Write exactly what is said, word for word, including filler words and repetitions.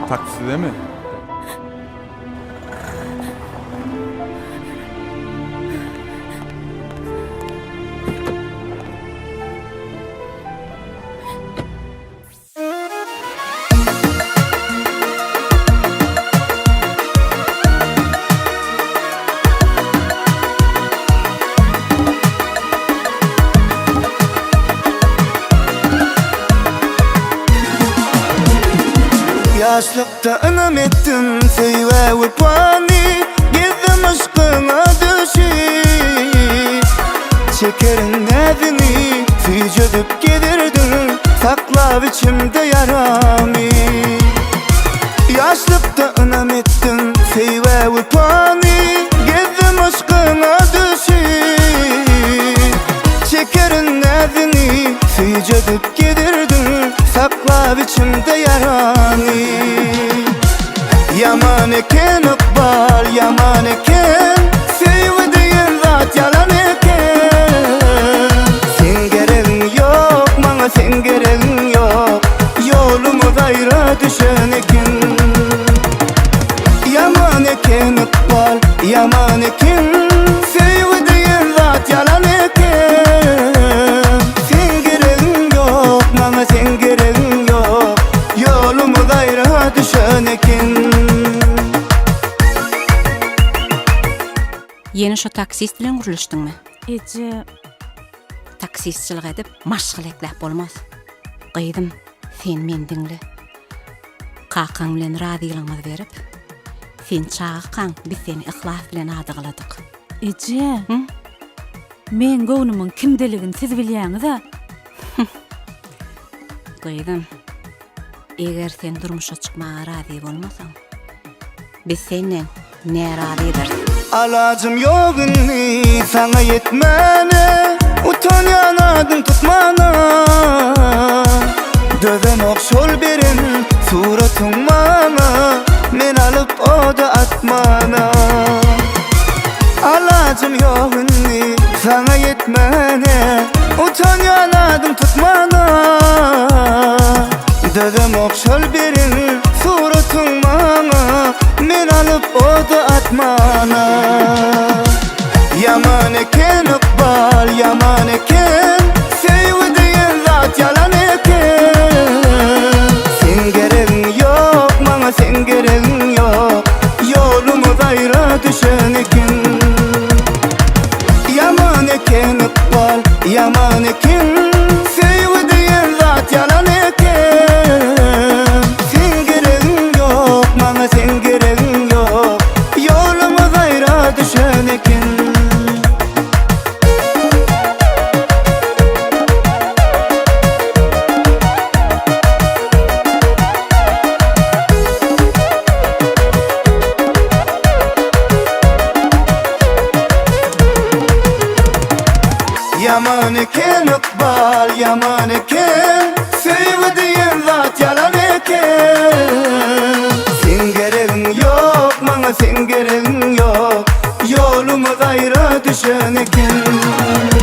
takside mi? Yaşlıkta ınım ettin seyve ve puani Gizdim aşkına düşüp Çekerin nedini Fücüdüp gidirdin Sakla biçimde yaramı Yaşlıkta ınım ettin seyve ve puani Gizdim aşkına düşüp Çekerin nedini Fücüdüp gidirdin Sakla biçimde yaranı Yaman eken ıkbal yaman eken Sevdiğin zat yalan eken Sen gereğin yok bana sen gereğin yok Yolumuz ayrı düşen eken Yaman eken ıkbal yaman eken Sevdiğin zat yalan eken Sen gereğin yok bana sen gereğin yok Yolumuz ayrı düşen eken Yeni şu taksist bilen guruluşdunmy? Ece, Taksistçilik edip maşgyl eklep bolmaz. Gydym, sen meni diňle. Kakaň bilen razylygyňyzy berip, sen çağıkan biz seni ihlas bilen ady gyladyk. Ece. Hı? Men göwnümün kimdeligini siz bilýäňiz-a? Gydym, eger sen durmuşa çykmaga razy bolmasaň, biz senden närazy ederiz. Alacım yok inni sana yetmene Utanyan adın tutmana Döven okşol berin suratın bana Men alıp o da atmana Alacım yok inni sana yetmene Utanyan adın tutmana Döven okşol berin suratın bana Men alıp o da atmana Yaman eken ıkbal yaman eken Sevdiğin zat yalan eken Sen gereğin yok bana sen gereğin yok Yolumuz ayrı düşen eken Yaman eken ıkbal yaman eken Sevdiğin zat yalan eken Sen gereğin yok bana sen gereğin yok Yolumuz ayrı düşen eken Yaman eken ıkbal yaman eken Sevdiğin zat yalan eken Sen gereğin yok bana sen gereğin yok Yolumuz ayrı düşen eken